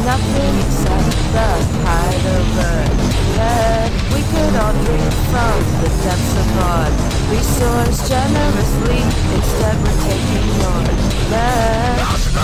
nothing except the height of earth. Lead we could all drink from the depths of our resource generously. Instead we're taking yours. Lead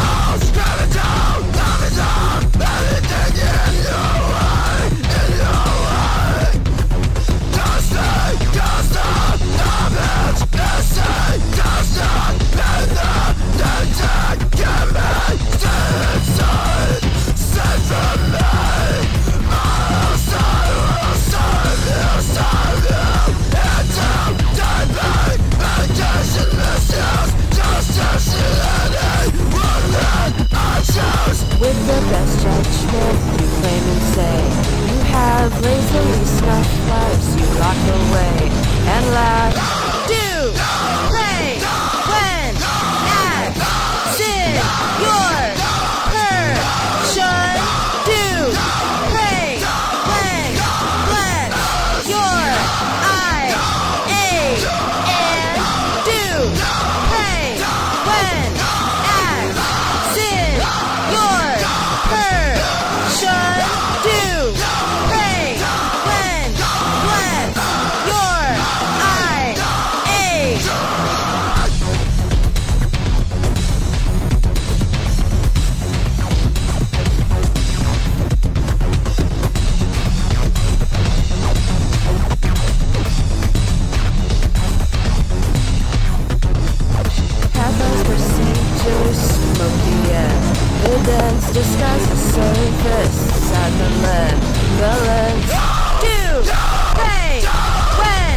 with the best judgment, you claim and say you have lazily snuffed lives you lock away and laugh. Do, pray, when, act, sin, your person. Do, pray, when, bless your eye, and do, pray, when, act, sin, your person. Do, pray, when, bless your eye, Pathos procedures, smoky air. Evidence disguise the surface inside the lens. The lens. Do, pray, when.